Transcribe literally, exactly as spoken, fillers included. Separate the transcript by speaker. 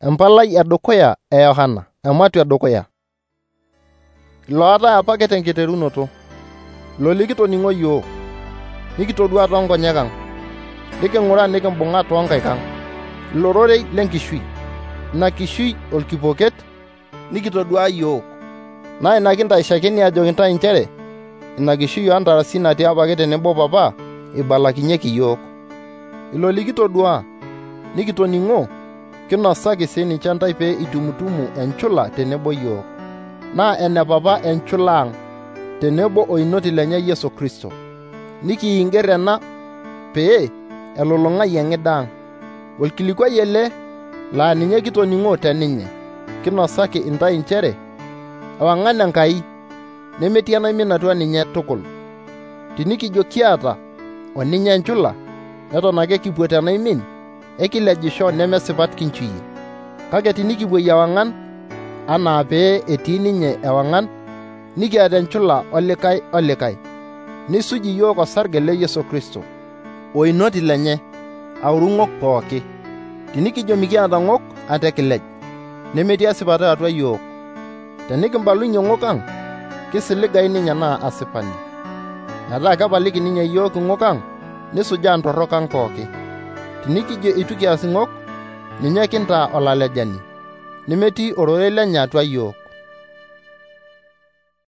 Speaker 1: Empalai edukuya e Yohana, ematu edukuya. Ilootai apake tenkiterunoto, ilo likitoning'o yiok, nikitodua toonkonyek ang', liking'uraa nikimbung'a toonkaik ang', ilo rorei lenkishui, ina kishui olkipoket nikitodua yiok, naa ina kintaishakini ajo kintai nchere ina kishui oontarasi natii apake tenebo Papa eibalakinyeki yiok. Ilo likitodua nikitoning'o kinosaki sininche ntai pee itumutumu enchula tenebo yiok, naa ene Papa enchula ang' tenebo oinoti lenye Yesu Kristo. Nikiinger ena pee elulung'ayie eng'ida ang'. Olkilikwai ele laa ninye kitoning'o teninye, kinosaki intai nchere ewang'an Enkai nemetii enaimin atua ninye tukul. Tinikijo kiata oninye enchula, neton ake kipuo enaimin, ekilejisho nemesipat kinchuyie. Kake tinikipuoyie ewang'an anaa pee etii ninye ewang'an, nikiata enchula olikae olikae, nisuj iyiok osarge le Yesu Kristo, oinoti lenye, auru ng'ok pooki. Tinikijo mikiata ng'ok ate kilej, nemetii esipata atua yiok. Tenikimbalunye ng'ok ang', kisiligai ninye naa asipani, metaa kepaliki ninye yiok ng'ok ang' nisujaa ntorrok ang' pooki. Tinikijo itu kias ng'ok, ninye kintaa olalejani, nemetii ororei lenye atua yiok.